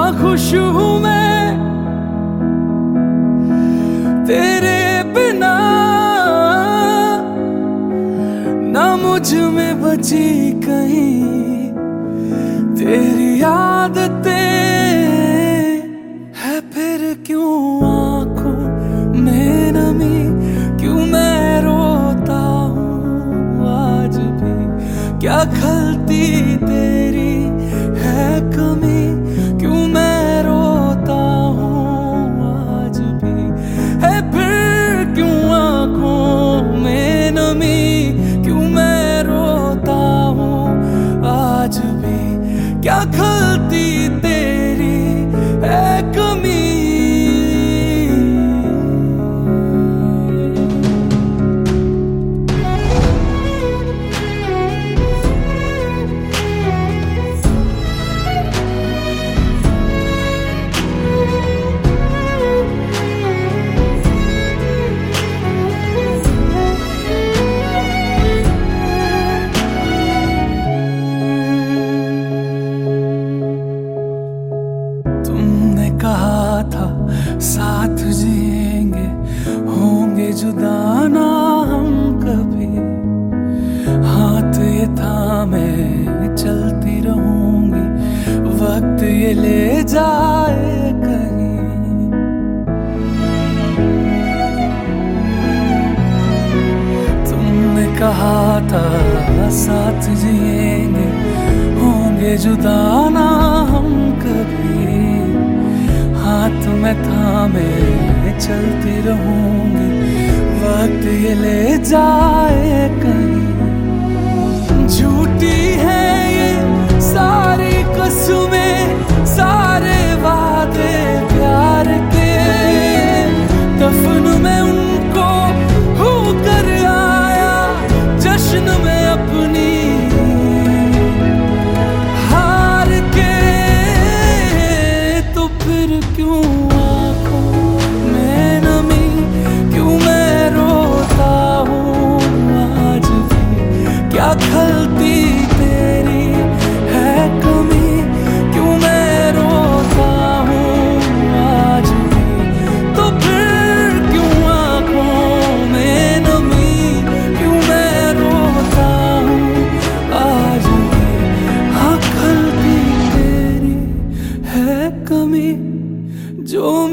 खुश हूँ मैं तेरे बिना, ना मुझ में बची कहीं तेरी आदतें है। फिर क्यों आंखों में नमी, क्यों मैं रोता हूँ आज भी, क्या खलती तेरी है कमी, क्यों मैं रोता हूँ आज भी है। फिर क्यों आंखों में नमी, क्यों मैं रोता हूँ आज भी, क्या खलती तेरी है कमी। कहा था साथ जिएंगे, होंगे जुदा ना हम कभी, हाथ ये थामे चलती रहूंगी, वक्त ये ले जाए कहीं। तुमने कहा था साथ जिएंगे, होंगे जुदा ना हम कभी, हाथ में थामे चलती रहूंगी, वक्त ये ले जाए कहीं। झूठी है ये सारी कसमें, सारे वादे प्यार के, दफन में उनको होकर आया, जश्न में अपनी क्यों आंखों में नमी, क्यों मैं रोता हूँ आज भी, क्या खलती तेरी है कमी, क्यों मैं रोता हूँ आज भी। तो फिर क्यों आंखों में नमी, क्यों मैं रोता हूँ आज भी, हाँ खलती तेरी है कमी, जो